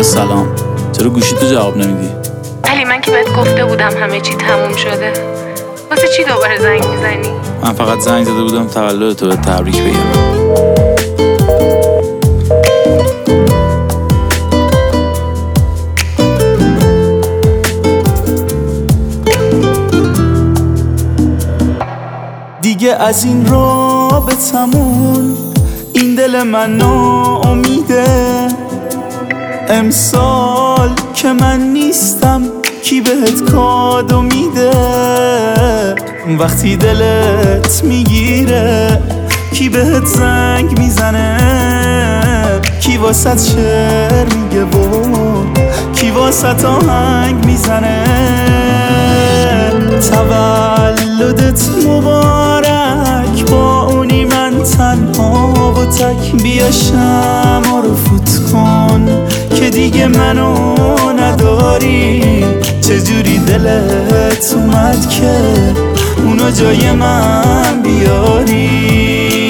سلام. چرا گوشی تو جواب نمیدی؟ علی من که بهت گفته بودم همه چی تموم شده. واسه چی دوباره زنگ میزنی؟ من فقط زنگ زده بودم تولد تو بهت تبریک بگم. دیگه از این رابطمون این دل من ناامیده. امسال که من نیستم کی بهت کادو میده؟ وقتی دلت میگیره کی بهت زنگ میزنه؟ کی واسط شعر میگه و کی واسط آهنگ میزنه؟ تولدت مبارک با اونی من تنها و تک. بیا شمع رو فوت کن که دیگه منو نداری. چجوری دلت اومد که اونو جای من بیاری؟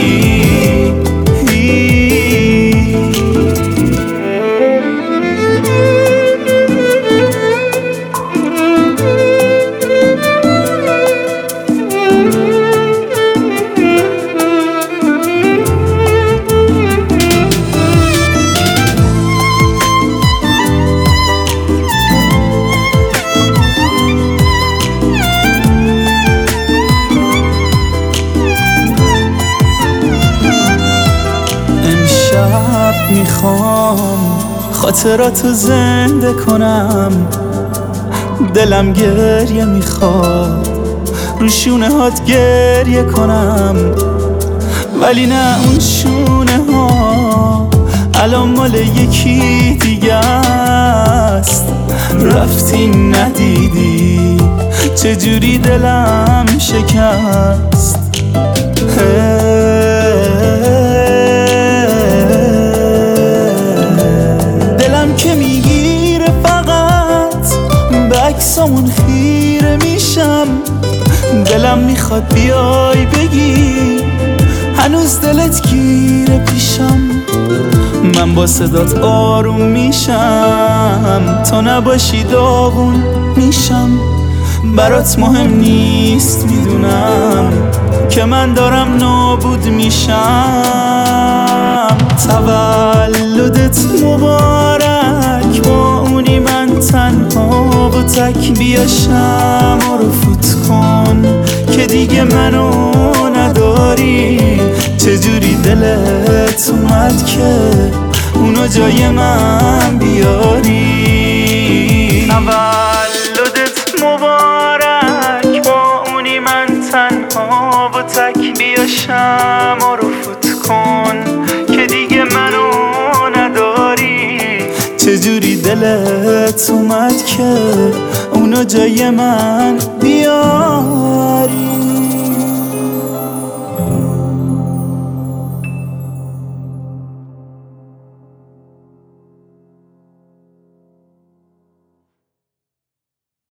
میخوام خاطراتو زنده کنم. دلم گریه میخواد رو شونه هات گریه کنم. ولی نه اون شونه ها الان مال یکی دیگه است. رفتی ندیدی چجوری دلم شکست. که میگیره فقط به عکسامون خیره میشم. دلم میخواد بیای بگی هنوز دلت گیره پیشم. من با صدات آروم میشم تا نباشی داغون میشم. برات مهم نیست میدونم که من دارم نابود میشم. تولدت مبارک با اونی من تنها و تک. بیا شمع رو فوت کن که دیگه منو نداری. چجوری دلت اومد که اونو جای من بیاری؟ تولدت مبارک با اونی من تنها و تک. بیا شمع رو فوت کن که دیگه منو نداری. چجوری دلت اومد که اونو جای من بیاری؟